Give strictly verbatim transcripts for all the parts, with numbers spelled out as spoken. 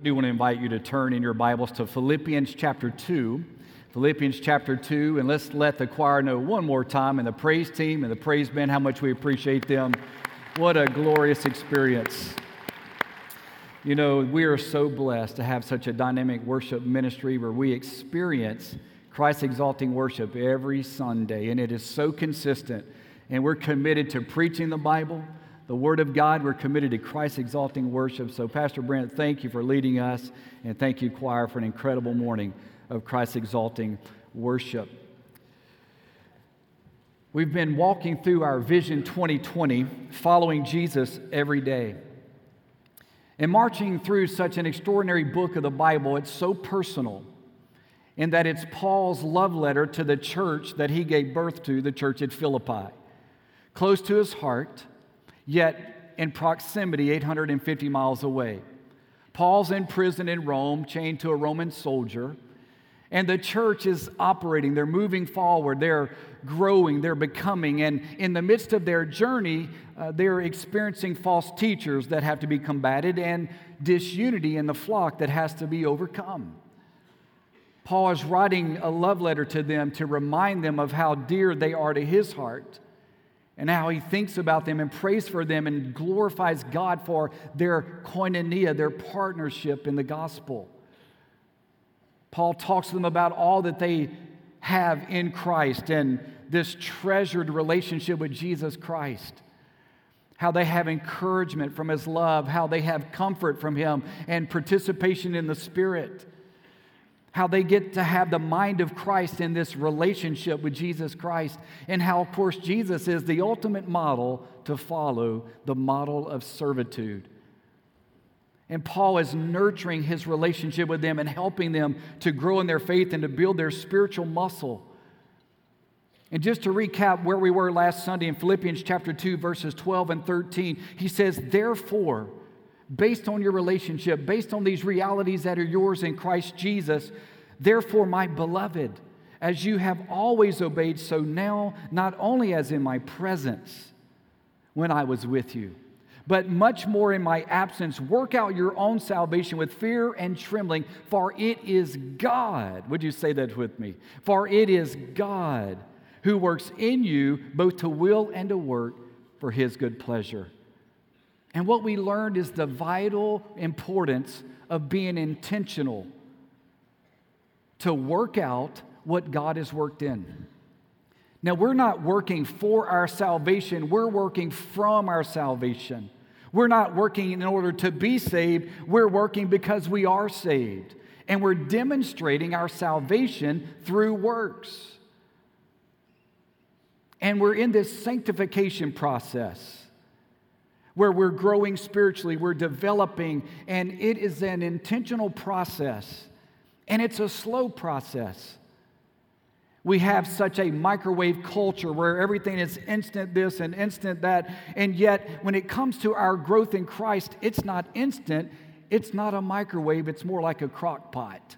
I do want to invite you to turn in your Bibles to Philippians chapter two. Philippians chapter two, and let's let the choir know one more time, and the praise team and the praise band, how much we appreciate them. What a glorious experience. You know, we are so blessed to have such a dynamic worship ministry where we experience Christ-exalting worship every Sunday, and it is so consistent. And we're committed to preaching the Bible, the Word of God. We're committed to Christ-exalting worship. So, Pastor Brent, thank you for leading us, and thank you, choir, for an incredible morning of Christ-exalting worship. We've been walking through our Vision twenty twenty, following Jesus every day. And marching through such an extraordinary book of the Bible, it's so personal in that it's Paul's love letter to the church that he gave birth to, the church at Philippi. Close to his heart, yet in proximity eight hundred fifty miles away. Paul's in prison in Rome, chained to a Roman soldier, and the church is operating. They're moving forward. They're growing. They're becoming. And in the midst of their journey, uh, they're experiencing false teachers that have to be combated and disunity in the flock that has to be overcome. Paul is writing a love letter to them to remind them of how dear they are to his heart, and how he thinks about them and prays for them and glorifies God for their koinonia, their partnership in the gospel. Paul talks to them about all that they have in Christ and this treasured relationship with Jesus Christ. How they have encouragement from His love, how they have comfort from Him and participation in the Spirit. How they get to have the mind of Christ in this relationship with Jesus Christ, and how, of course, Jesus is the ultimate model to follow, the model of servitude. And Paul is nurturing his relationship with them and helping them to grow in their faith and to build their spiritual muscle. And just to recap where we were last Sunday in Philippians chapter two, verses twelve and thirteen, he says, therefore, based on your relationship, based on these realities that are yours in Christ Jesus, therefore, my beloved, as you have always obeyed, so now, not only as in my presence when I was with you, but much more in my absence, work out your own salvation with fear and trembling, for it is God. Would you say that with me? For it is God who works in you both to will and to work for His good pleasure. And what we learned is the vital importance of being intentional to work out what God has worked in. Now, we're not working for our salvation. We're working from our salvation. We're not working in order to be saved. We're working because we are saved. And we're demonstrating our salvation through works. And we're in this sanctification process where we're growing spiritually, we're developing, and it is an intentional process, and it's a slow process. We have such a microwave culture where everything is instant this and instant that, and yet when it comes to our growth in Christ, it's not instant, it's not a microwave, it's more like a crock pot.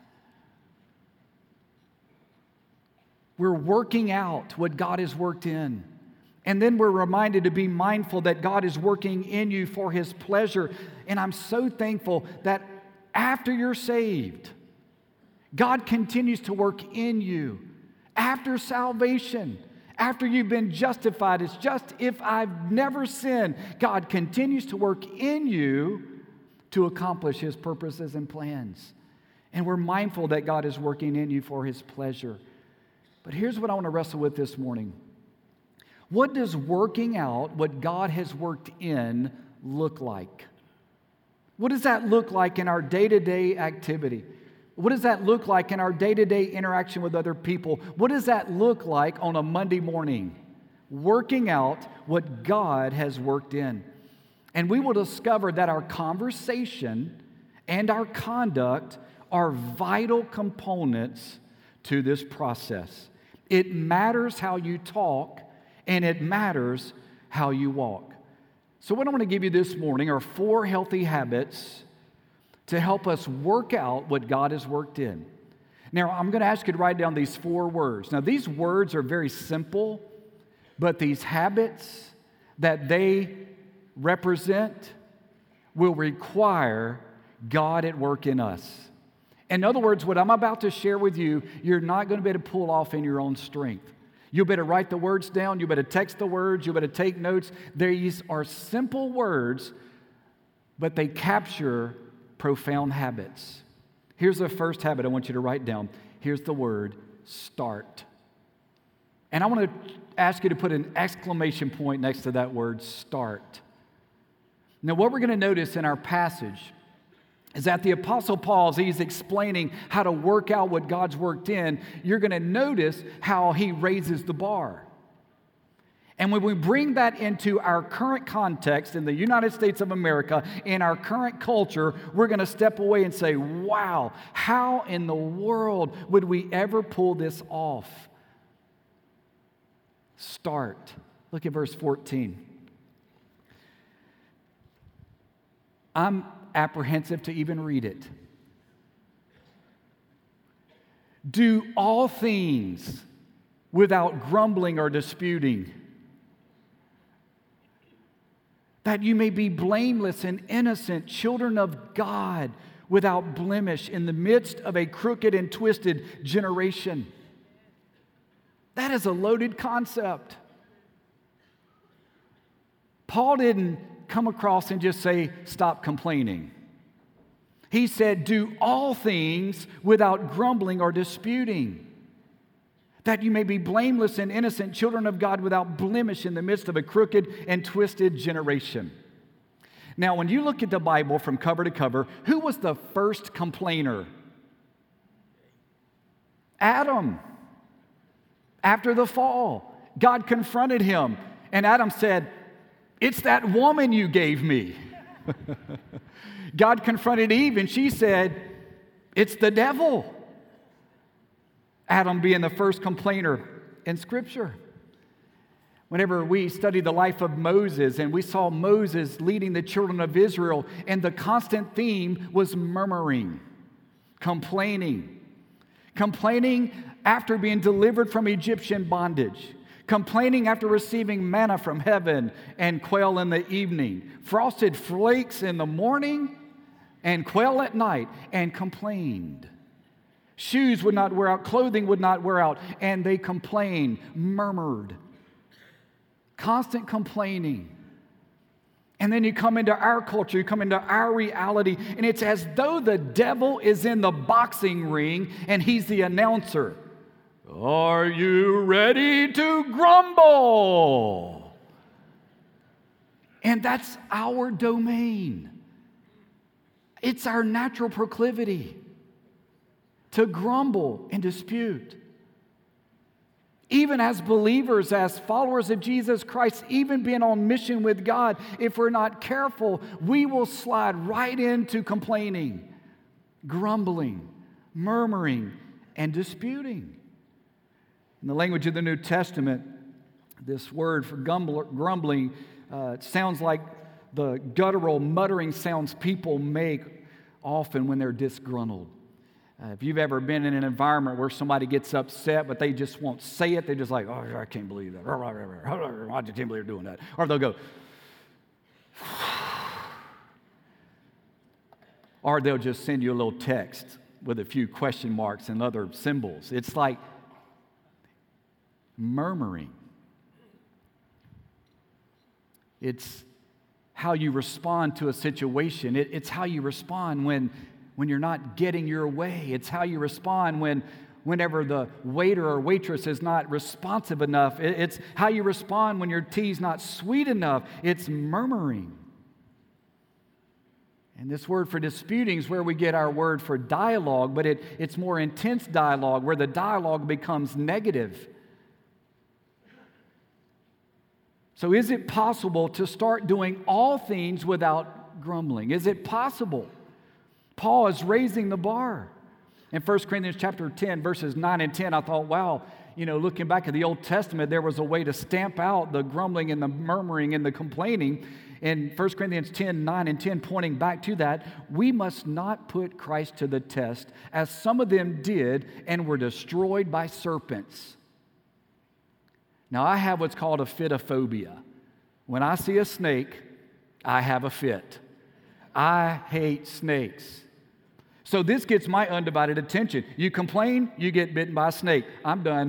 We're working out what God has worked in. And then we're reminded to be mindful that God is working in you for His pleasure. And I'm so thankful that after you're saved, God continues to work in you. After salvation, after you've been justified, it's just if I've never sinned, God continues to work in you to accomplish His purposes and plans. And we're mindful that God is working in you for His pleasure. But here's what I want to wrestle with this morning. What does working out what God has worked in look like? What does that look like in our day-to-day activity? What does that look like in our day-to-day interaction with other people? What does that look like on a Monday morning? Working out what God has worked in. And we will discover that our conversation and our conduct are vital components to this process. It matters how you talk, and it matters how you walk. So what I want to give you this morning are four healthy habits to help us work out what God has worked in. Now, I'm going to ask you to write down these four words. Now, these words are very simple, but these habits that they represent will require God at work in us. In other words, what I'm about to share with you, you're not going to be able to pull off in your own strength. You better write the words down. You better text the words. You better take notes. These are simple words, but they capture profound habits. Here's the first habit I want you to write down. Here's the word, start. And I want to ask you to put an exclamation point next to that word, start. Now, what we're going to notice in our passage is that the Apostle Paul, as he's explaining how to work out what God's worked in, you're going to notice how he raises the bar. And when we bring that into our current context in the United States of America, in our current culture, we're going to step away and say, wow, how in the world would we ever pull this off? Start. Look at verse fourteen. I'm apprehensive to even read it. Do all things without grumbling or disputing, that you may be blameless and innocent, children of God, without blemish, in the midst of a crooked and twisted generation. That is a loaded concept. Paul didn't come across and just say, stop complaining. He said, do all things without grumbling or disputing, that you may be blameless and innocent, children of God, without blemish, in the midst of a crooked and twisted generation. Now, when you look at the Bible from cover to cover, who was the first complainer? Adam. After the fall, God confronted him, and Adam said, it's that woman you gave me. God confronted Eve, and she said, it's the devil. Adam being the first complainer in Scripture. Whenever we studied the life of Moses, and we saw Moses leading the children of Israel, and the constant theme was murmuring, complaining. Complaining after being delivered from Egyptian bondage. Complaining after receiving manna from heaven and quail in the evening. Frosted flakes in the morning and quail at night, and complained. Shoes would not wear out, clothing would not wear out, and they complained, murmured. Constant complaining. And then you come into our culture, you come into our reality, and it's as though the devil is in the boxing ring and he's the announcer. Are you ready to grumble? And that's our domain. It's our natural proclivity to grumble and dispute. Even as believers, as followers of Jesus Christ, even being on mission with God, if we're not careful, we will slide right into complaining, grumbling, murmuring, and disputing. In the language of the New Testament, this word for grumbling uh, sounds like the guttural muttering sounds people make often when they're disgruntled. Uh, if you've ever been in an environment where somebody gets upset, but they just won't say it, they're just like, oh, I can't believe that. I just can't believe they're doing that. Or they'll go, or they'll just send you a little text with a few question marks and other symbols. It's like murmuring. It's how you respond to a situation. It, it's how you respond when, when you're not getting your way. It's how you respond when whenever the waiter or waitress is not responsive enough. It, it's how you respond when your tea's not sweet enough. It's murmuring. And this word for disputing is where we get our word for dialogue, but it, it's more intense dialogue where the dialogue becomes negative. So is it possible to start doing all things without grumbling? Is it possible? Paul is raising the bar. In First Corinthians chapter ten, verses nine and ten, I thought, wow, you know, looking back at the Old Testament, there was a way to stamp out the grumbling and the murmuring and the complaining. In First Corinthians ten, nine and ten, pointing back to that, we must not put Christ to the test, as some of them did and were destroyed by serpents. Now, I have what's called a fitophobia. When I see a snake, I have a fit. I hate snakes. So this gets my undivided attention. You complain, you get bitten by a snake. I'm done.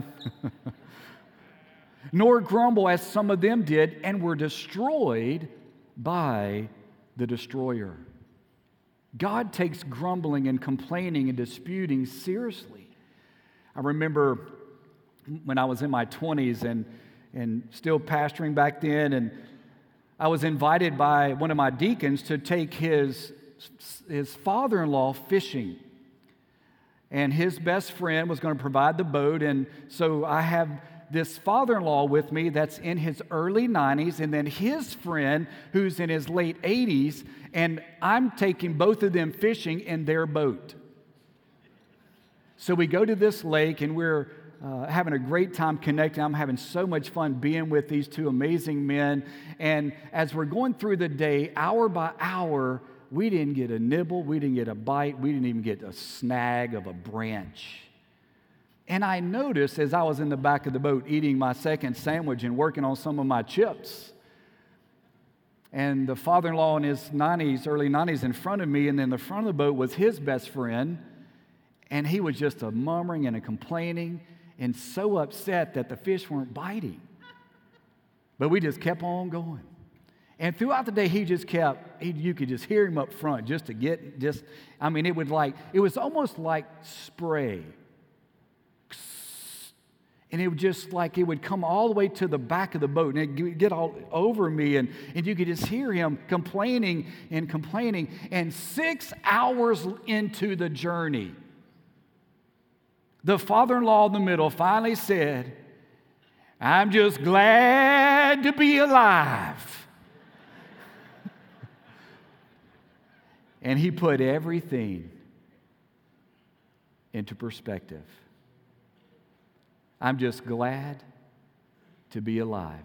Nor grumble as some of them did and were destroyed by the destroyer. God takes grumbling and complaining and disputing seriously. I remember when I was in my twenties and, and still pastoring back then, and I was invited by one of my deacons to take his, his father-in-law fishing. And his best friend was going to provide the boat, and so I have this father-in-law with me that's in his early nineties, and then his friend who's in his late eighties, and I'm taking both of them fishing in their boat. So we go to this lake, and we're uh, having a great time connecting. I'm having so much fun being with these two amazing men, and as we're going through the day, hour by hour, we didn't get a nibble, we didn't get a bite, we didn't even get a snag of a branch. And I noticed as I was in the back of the boat eating my second sandwich and working on some of my chips, and the father-in-law in his nineties, early nineties in front of me, and then the front of the boat was his best friend, and he was just a murmuring and a complaining and so upset that the fish weren't biting. But we just kept on going. And throughout the day, he just kept, he, you could just hear him up front just to get, just, I mean, it would like, it was almost like spray. And it would just like, it would come all the way to the back of the boat, and it would get all over me, and, and you could just hear him complaining and complaining. And six hours into the journey, the father-in-law in the middle finally said, "I'm just glad to be alive." And he put everything into perspective. I'm just glad to be alive.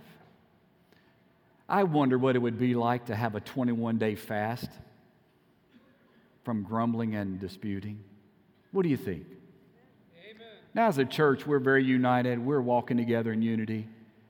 I wonder what it would be like to have a twenty-one day fast from grumbling and disputing. What do you think? Amen. Now, as a church, we're very united. We're walking together in unity.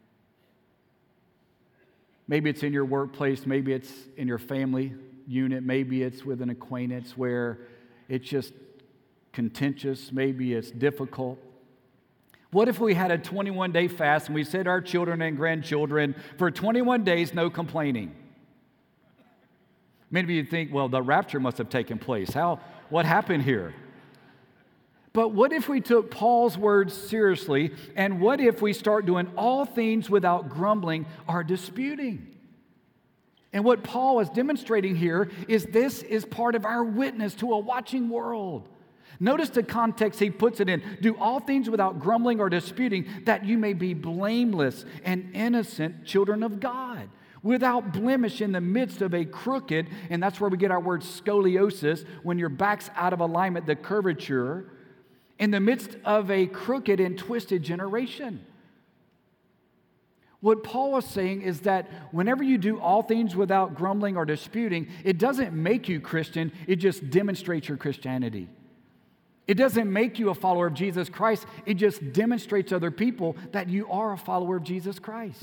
Maybe it's in your workplace. Maybe it's in your family unit. Maybe it's with an acquaintance where it's just contentious. Maybe it's difficult. What if we had a twenty-one day fast and we said to our children and grandchildren, for twenty-one days, no complaining? Many of you think, well, the rapture must have taken place. How? What happened here? But what if we took Paul's words seriously, and what if we start doing all things without grumbling or disputing? And what Paul is demonstrating here is this is part of our witness to a watching world. Notice the context he puts it in. Do all things without grumbling or disputing, that you may be blameless and innocent children of God, without blemish in the midst of a crooked, and that's where we get our word scoliosis, when your back's out of alignment, the curvature, in the midst of a crooked and twisted generation. What Paul is saying is that whenever you do all things without grumbling or disputing, it doesn't make you Christian, it just demonstrates your Christianity. It doesn't make you a follower of Jesus Christ. It just demonstrates to other people that you are a follower of Jesus Christ.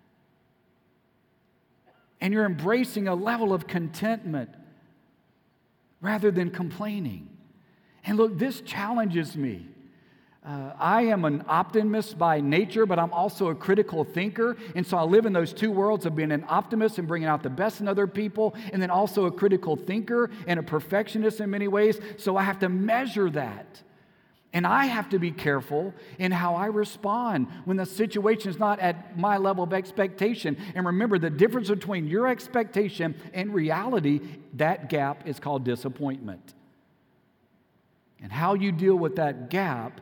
And you're embracing a level of contentment rather than complaining. And look, this challenges me. Uh, I am an optimist by nature, but I'm also a critical thinker. And so I live in those two worlds of being an optimist and bringing out the best in other people, and then also a critical thinker and a perfectionist in many ways. So I have to measure that. And I have to be careful in how I respond when the situation is not at my level of expectation. And remember, the difference between your expectation and reality, that gap is called disappointment. And how you deal with that gap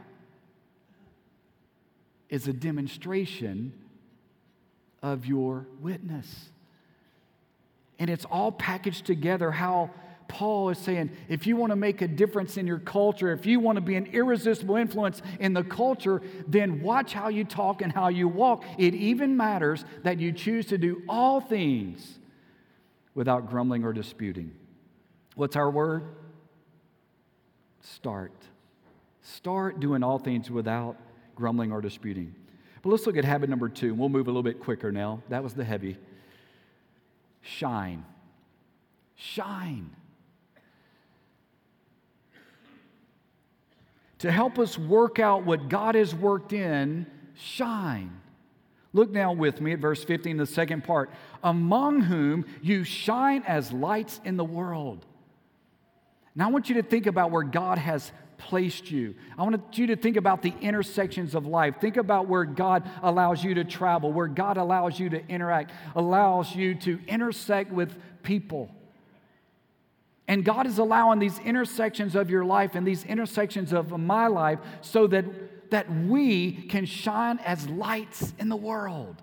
is a demonstration of your witness. And it's all packaged together, how Paul is saying, if you want to make a difference in your culture, if you want to be an irresistible influence in the culture, then watch how you talk and how you walk. It even matters that you choose to do all things without grumbling or disputing. What's our word? Start. Start doing all things without grumbling or disputing. But let's look at habit number two. We'll move a little bit quicker now. That was the heavy. Shine. Shine. To help us work out what God has worked in, shine. Look now with me at verse fifteen, the second part. Among whom you shine as lights in the world. Now I want you to think about where God has placed you. I want you to think about the intersections of life. Think about where God allows you to travel, where God allows you to interact, allows you to intersect with people. And God is allowing these intersections of your life and these intersections of my life so that, that we can shine as lights in the world.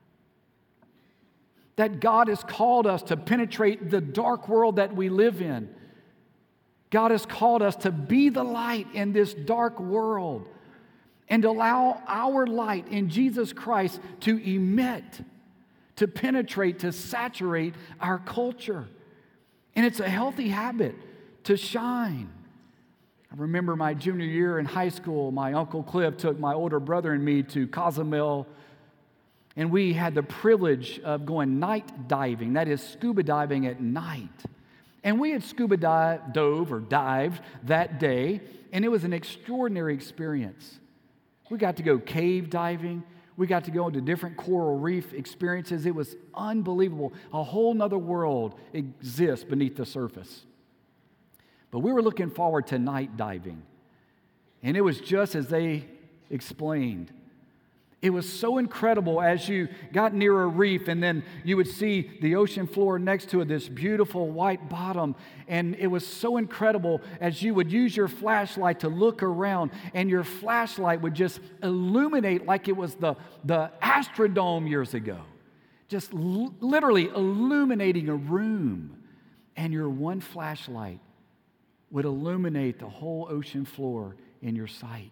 That God has called us to penetrate the dark world that we live in. God has called us to be the light in this dark world and allow our light in Jesus Christ to emit, to penetrate, to saturate our culture. And it's a healthy habit to shine. I remember my junior year in high school, my Uncle Cliff took my older brother and me to Cozumel, and we had the privilege of going night diving, that is scuba diving at night. And we had scuba dive, dove or dived that day, and it was an extraordinary experience. We got to go cave diving. We got to go into different coral reef experiences. It was unbelievable. A whole nother world exists beneath the surface. But we were looking forward to night diving. And it was just as they explained. It was so incredible as you got near a reef and then you would see the ocean floor next to it, this beautiful white bottom. And it was so incredible as you would use your flashlight to look around and your flashlight would just illuminate like it was the, the Astrodome years ago. Just l- literally illuminating a room. And your one flashlight would illuminate the whole ocean floor in your sight.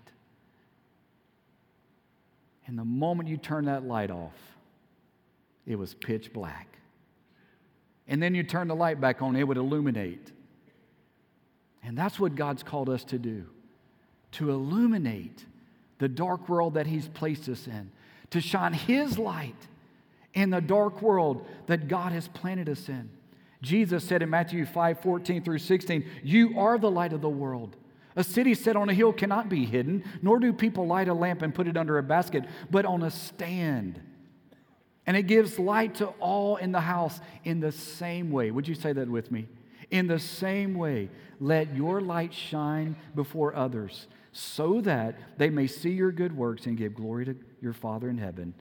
And the moment you turn that light off, it was pitch black. And then you turn the light back on, it would illuminate. And that's what God's called us to do, to illuminate the dark world that He's placed us in, to shine His light in the dark world that God has planted us in. Jesus said in Matthew five, fourteen through sixteen, "You are the light of the world. A city set on a hill cannot be hidden, nor do people light a lamp and put it under a basket, but on a stand. And it gives light to all in the house in the same way." Would you say that with me? In the same way, let your light shine before others, so that they may see your good works and give glory to your Father in heaven.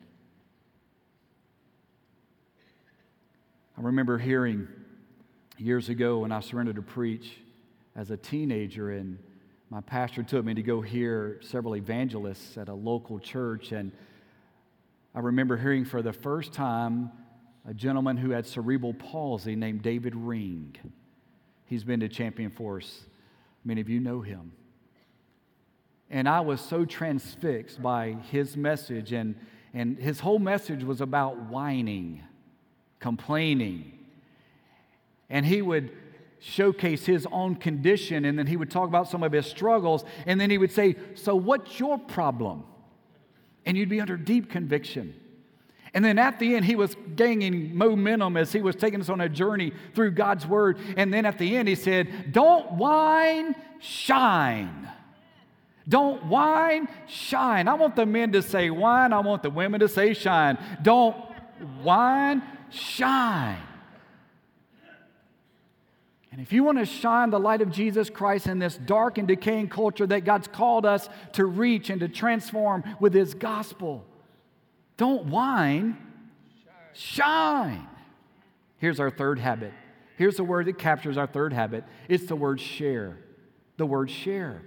I remember hearing years ago when I surrendered to preach as a teenager, and my pastor took me to go hear several evangelists at a local church, and I remember hearing for the first time a gentleman who had cerebral palsy named David Ring. He's been to Champion Force. Many of you know him. And I was so transfixed by his message, and, and his whole message was about whining, complaining. And he would showcase his own condition, and then he would talk about some of his struggles, and then he would say, "So what's your problem?" And you'd be under deep conviction. And then at the end, he was gaining momentum as he was taking us on a journey through God's Word. And then at the end, he said, "Don't whine, shine. Don't whine, shine." I want the men to say whine. I want the women to say shine. Don't whine, shine. And if you want to shine the light of Jesus Christ in this dark and decaying culture that God's called us to reach and to transform with His gospel, don't whine, shine. Here's our third habit. Here's the word that captures our third habit. It's the word share. The word share.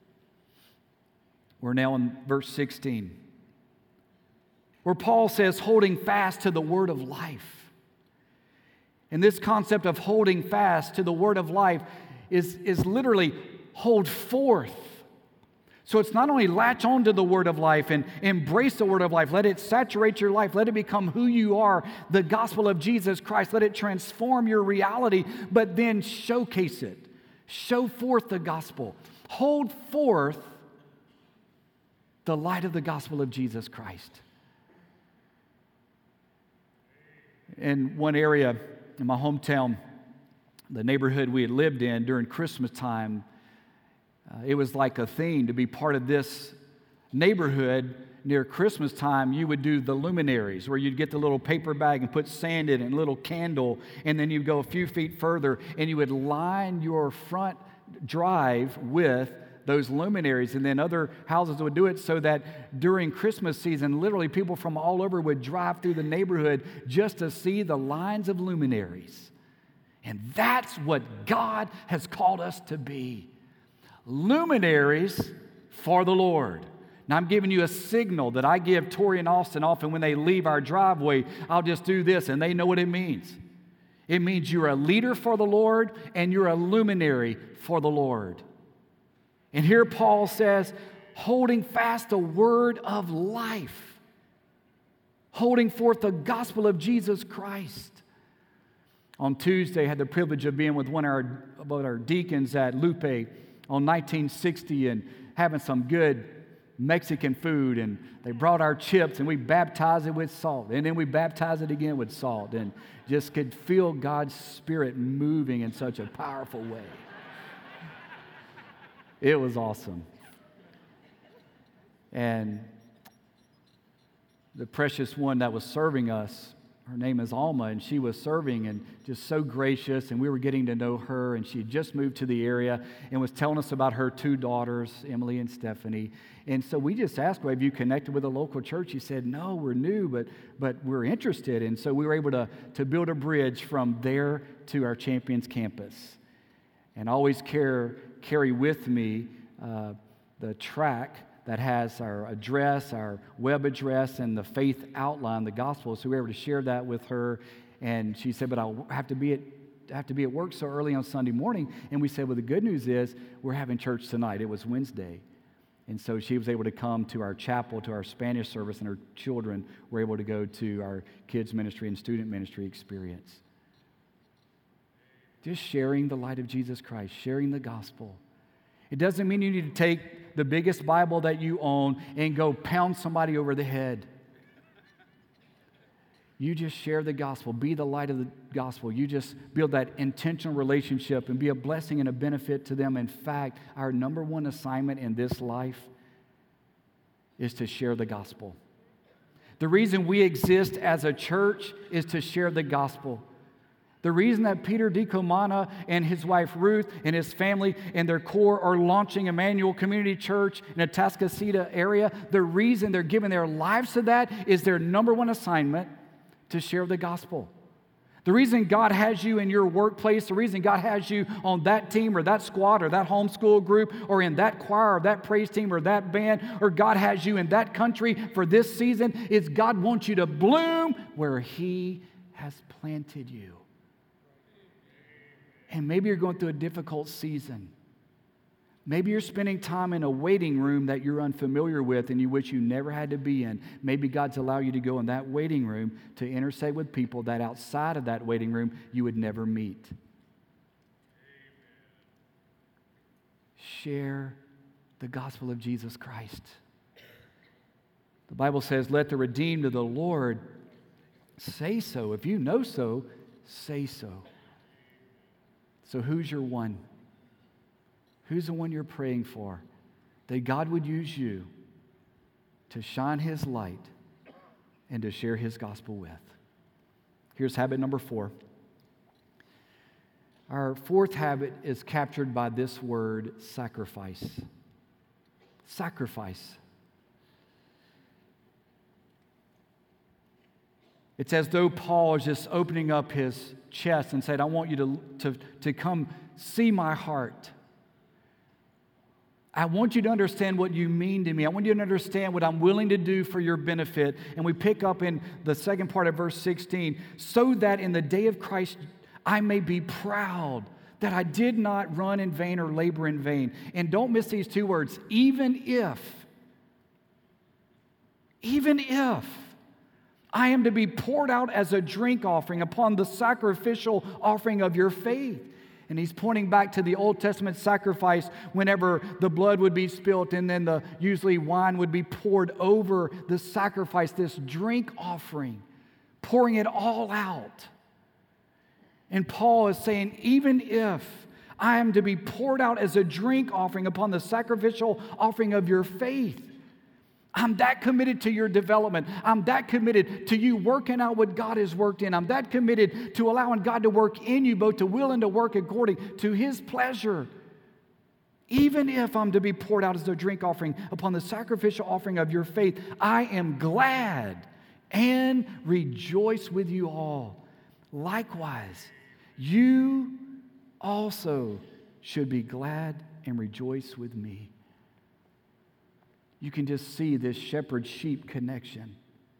We're now in verse sixteen, where Paul says, holding fast to the word of life. And this concept of holding fast to the word of life is, is literally hold forth. So it's not only latch on to the word of life and embrace the word of life, let it saturate your life, let it become who you are, the gospel of Jesus Christ, let it transform your reality, but then showcase it. Show forth the gospel. Hold forth the light of the gospel of Jesus Christ. In one area in my hometown, the neighborhood we had lived in during Christmas time, uh, it was like a thing to be part of this neighborhood. Near Christmas time, you would do the luminaries, where you'd get the little paper bag and put sand in it and a little candle, and then you'd go a few feet further, and you would line your front drive with those luminaries, and then other houses would do it so that during Christmas season, literally people from all over would drive through the neighborhood just to see the lines of luminaries. And that's what God has called us to be. Luminaries for the Lord. Now, I'm giving you a signal that I give Tori and Austin often when they leave our driveway. I'll just do this, and they know what it means. It means you're a leader for the Lord, and you're a luminary for the Lord. And here Paul says, holding fast the word of life, holding forth the gospel of Jesus Christ. On Tuesday, I had the privilege of being with one of our, about our deacons at Lupe on nineteen sixty and having some good Mexican food, and they brought our chips, and we baptized it with salt, and then we baptized it again with salt, and just could feel God's Spirit moving in such a powerful way. It was awesome. And the precious one that was serving us, her name is Alma, and she was serving and just so gracious, and we were getting to know her, and she had just moved to the area and was telling us about her two daughters, Emily and Stephanie. And so we just asked her, have you connected with a local church? She said, no, we're new, but but we're interested. And so we were able to, to build a bridge from there to our Champions campus. And I always care, carry with me uh, the track that has our address, our web address, and the faith outline, the gospel. So we were able to share that with her. And she said, but I'll have to be at have to be at work so early on Sunday morning. And we said, well, the good news is we're having church tonight. It was Wednesday. And so she was able to come to our chapel, to our Spanish service, and her children were able to go to our kids ministry and student ministry experience. Just sharing the light of Jesus Christ, sharing the gospel. It doesn't mean you need to take the biggest Bible that you own and go pound somebody over the head. You just share the gospel. Be the light of the gospel. You just build that intentional relationship and be a blessing and a benefit to them. In fact, our number one assignment in this life is to share the gospel. The reason we exist as a church is to share the gospel. The reason that Peter DiComana and his wife Ruth and his family and their core are launching Emmanuel Community Church in the Atascocita area, the reason they're giving their lives to that is their number one assignment, to share the gospel. The reason God has you in your workplace, the reason God has you on that team or that squad or that homeschool group or in that choir or that praise team or that band, or God has you in that country for this season, is God wants you to bloom where He has planted you. And maybe you're going through a difficult season. Maybe you're spending time in a waiting room that you're unfamiliar with and you wish you never had to be in. Maybe God's allowed you to go in that waiting room to intersect with people that outside of that waiting room you would never meet. Share the gospel of Jesus Christ. The Bible says, let the redeemed of the Lord say so. If you know so, say so. So who's your one? Who's the one you're praying for? That God would use you to shine His light and to share His gospel with. Here's habit number four. Our fourth habit is captured by this word, sacrifice. Sacrifice. It's as though Paul is just opening up his chest and said, I want you to, to, to come see my heart. I want you to understand what you mean to me. I want you to understand what I'm willing to do for your benefit. And we pick up in the second part of verse sixteen, so that in the day of Christ I may be proud that I did not run in vain or labor in vain. And don't miss these two words, even if, even if I am to be poured out as a drink offering upon the sacrificial offering of your faith. And he's pointing back to the Old Testament sacrifice whenever the blood would be spilt and then the usually wine would be poured over the sacrifice, this drink offering, pouring it all out. And Paul is saying, even if I am to be poured out as a drink offering upon the sacrificial offering of your faith, I'm that committed to your development. I'm that committed to you working out what God has worked in. I'm that committed to allowing God to work in you, both to will and to work according to His pleasure. Even if I'm to be poured out as a drink offering upon the sacrificial offering of your faith, I am glad and rejoice with you all. Likewise, you also should be glad and rejoice with me. You can just see this shepherd-sheep connection.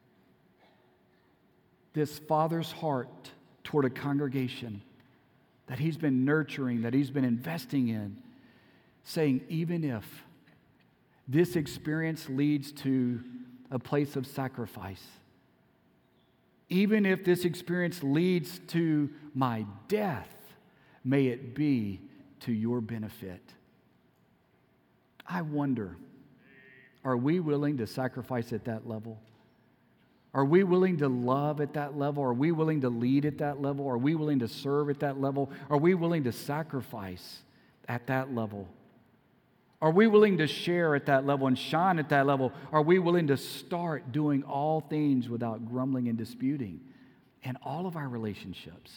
This father's heart toward a congregation that he's been nurturing, that he's been investing in, saying, even if this experience leads to a place of sacrifice, even if this experience leads to my death, may it be to your benefit. I wonder, are we willing to sacrifice at that level? Are we willing to love at that level? Are we willing to lead at that level? Are we willing to serve at that level? Are we willing to sacrifice at that level? Are we willing to share at that level and shine at that level? Are we willing to start doing all things without grumbling and disputing in all of our relationships?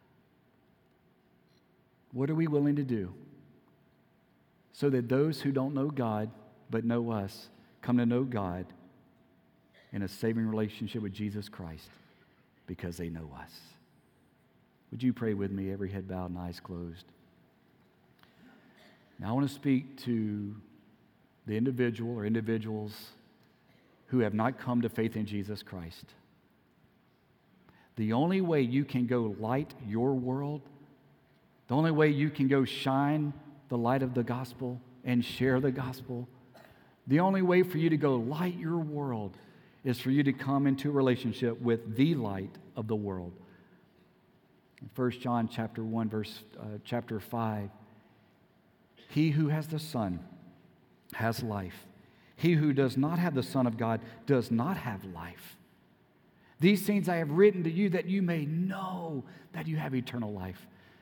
What are we willing to do so that those who don't know God but know us come to know God in a saving relationship with Jesus Christ because they know us? Would you pray with me, every head bowed and eyes closed? Now I want to speak to the individual or individuals who have not come to faith in Jesus Christ. The only way you can go light your world, the only way you can go shine the light of the gospel and share the gospel, the only way for you to go light your world is for you to come into a relationship with the light of the world. In First John chapter one, verse uh, chapter five, he who has the Son has life. He who does not have the Son of God does not have life. These things I have written to you that you may know that you have eternal life.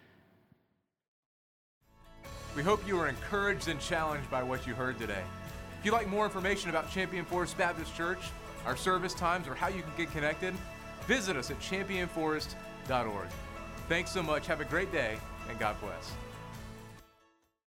We hope you were encouraged and challenged by what you heard today. If you'd like more information about Champion Forest Baptist Church, our service times, or how you can get connected, visit us at champion forest dot org. Thanks so much. Have a great day, and God bless.